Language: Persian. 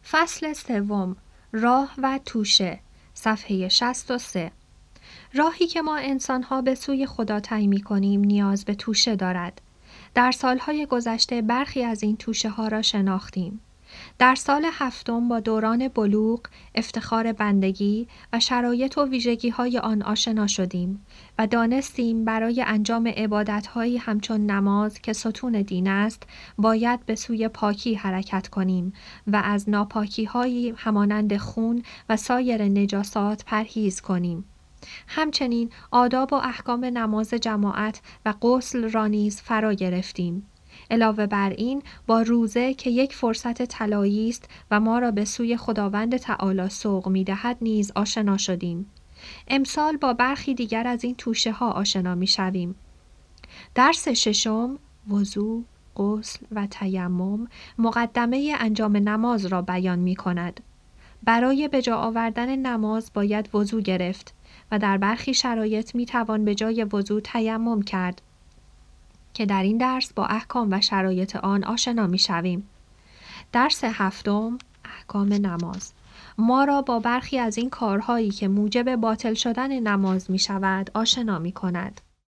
فصل سوم، راه و توشه، صفحه 63. راهی که ما انسان‌ها به سوی خدا طی می‌کنیم نیاز به توشه دارد. در سالهای گذشته برخی از این توشه‌ها را شناختیم. در سال هفتم با دوران بلوغ، افتخار بندگی و شرایط و ویژگی‌های آن آشنا شدیم و دانستیم برای انجام عبادت‌هایی همچون نماز که ستون دین است، باید به سوی پاکی حرکت کنیم و از ناپاکی‌هایی همانند خون و سایر نجاسات پرهیز کنیم. همچنین آداب و احکام نماز جماعت و غسل را نیز فرا گرفتیم. علاوه بر این با روزه که یک فرصت طلایی است و ما را به سوی خداوند تعالی سوق می‌دهد نیز آشنا شدیم. امسال با برخی دیگر از این توشه ها آشنا می‌شویم. درس ششم، وضو، غسل و تیمم، مقدمه انجام نماز را بیان می‌کند. برای به جا آوردن نماز باید وضو گرفت و در برخی شرایط می‌توان به جای وضو تیمم کرد که در این درس با احکام و شرایط آن آشنا می‌شویم. درس هفتم، احکام نماز، ما را با برخی از این کارهایی که موجب باطل شدن نماز می‌شود آشنا می‌کند.